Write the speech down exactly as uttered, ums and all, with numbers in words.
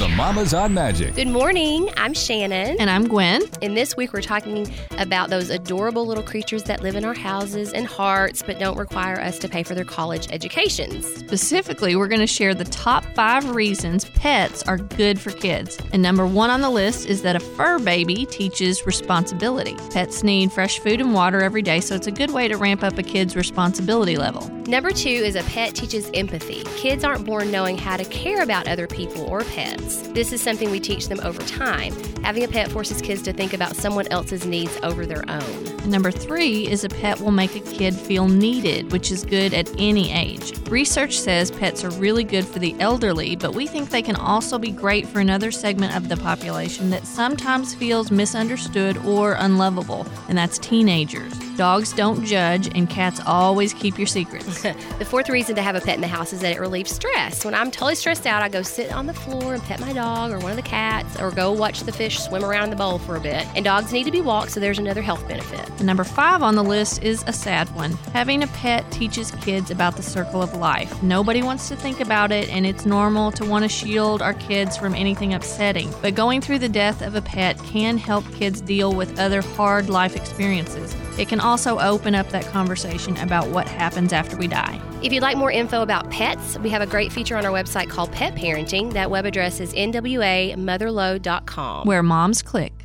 the Mamas on Magic. Good morning. I'm Shannon. And I'm Gwen. And this week we're talking about those adorable little creatures that live in our houses and hearts but don't require us to pay for their college educations. Specifically, we're going to share the top five reasons pets are good for kids. And number one on the list is that a fur baby teaches responsibility. Pets need fresh food and water every day, so it's a good way to ramp up a kid's responsibility level. Number two is a pet teaches empathy. Kids aren't born knowing how to care about other people or pets. This is something we teach them over time. Having a pet forces kids to think about someone else's needs over their own. And number three is a pet will make a kid feel needed, which is good at any age. Research says pets are really good for the elderly, but we think they can also be great for another segment of the population that sometimes feels misunderstood or unlovable, and that's teenagers. Dogs don't judge, and cats always keep your secrets. The fourth reason to have a pet in the house is that it relieves stress. When I'm totally stressed out, I go sit on the floor and pet my dog or one of the cats, or go watch the fish swim around in the bowl for a bit. And dogs need to be walked, so there's another health benefit. And number five on the list is a sad one. Having a pet teaches kids about the circle of life. Nobody wants to think about it, and it's normal to want to shield our kids from anything upsetting. But going through the death of a pet can help kids deal with other hard life experiences. It can also open up that conversation about what happens after we die. If you'd like more info about pets, we have a great feature on our website called Pet Parenting. That web address is N W A mother load dot com. Where moms click.